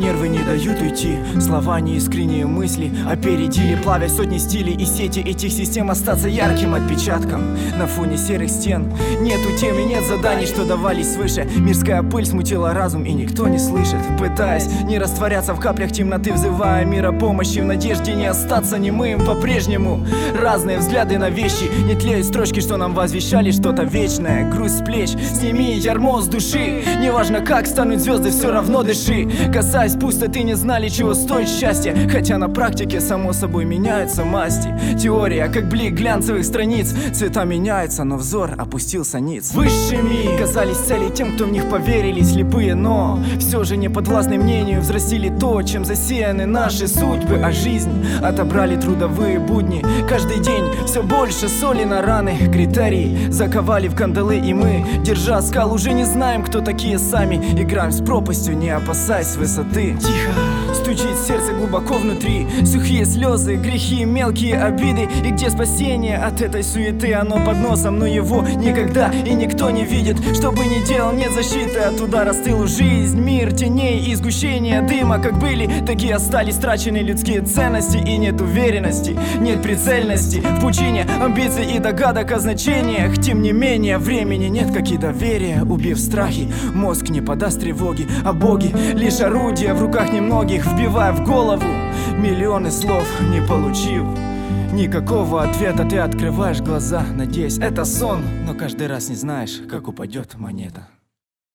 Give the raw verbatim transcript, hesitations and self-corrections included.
нервы не дают уйти, слова неискренние мысли опередили, плавя сотни стилей и сети этих систем, остаться ярким отпечатком на фоне серых стен. Нету тем и нет заданий, что давались свыше. Мирская пыль смутила разум, и никто не слышит, пытаясь не растворяться в каплях темноты, взывая мира помощи в надежде не остаться немым по-прежнему. Разные взгляды на вещи, не тлеют строчки, что нам возвещали что-то вечное. Грусть с плеч, сними ярмо с души. Неважно как станут звезды, все равно дыши. Касаясь пустоты, не знали, чего стоит счастье, хотя на практике само собой меняются масти. Теория, как блик глянцевых страниц, цвета меняются, но взор опустился ниц. Высшими казались цели тем, кто в них поверили, слепые, но все же не подвластны мнению, взрастили то, чем засеяны наши судьбы. А жизнь отобрали трудовые будни. Каждый день все больше соли на раны. Критерии заковали в кандалы, и мы, держа скал, уже не знаем, кто такие сами. Играем с пропастью, не опасаясь высоты. Тихо стучит сердце глубоко внутри, сухие слезы, грехи, мелкие обиды. И где спасение от этой суеты? Оно под носом, но его никогда и никто не видит. Что бы ни делал, нет защиты от удара с тылу. Жизнь, мир теней и сгущения дыма. Как были, такие остались трачены людские ценности. И нет уверенности, нет прицельности в пучине амбиций и догадок о значениях. Тем не менее, времени нет, как и доверия. Убив страхи, мозг не подаст тревоги, а боги лишь орудия в руках немногих, вбивая в голову миллионы слов, не получив никакого ответа. Ты открываешь глаза, надеясь, это сон, но каждый раз не знаешь, как упадет монета.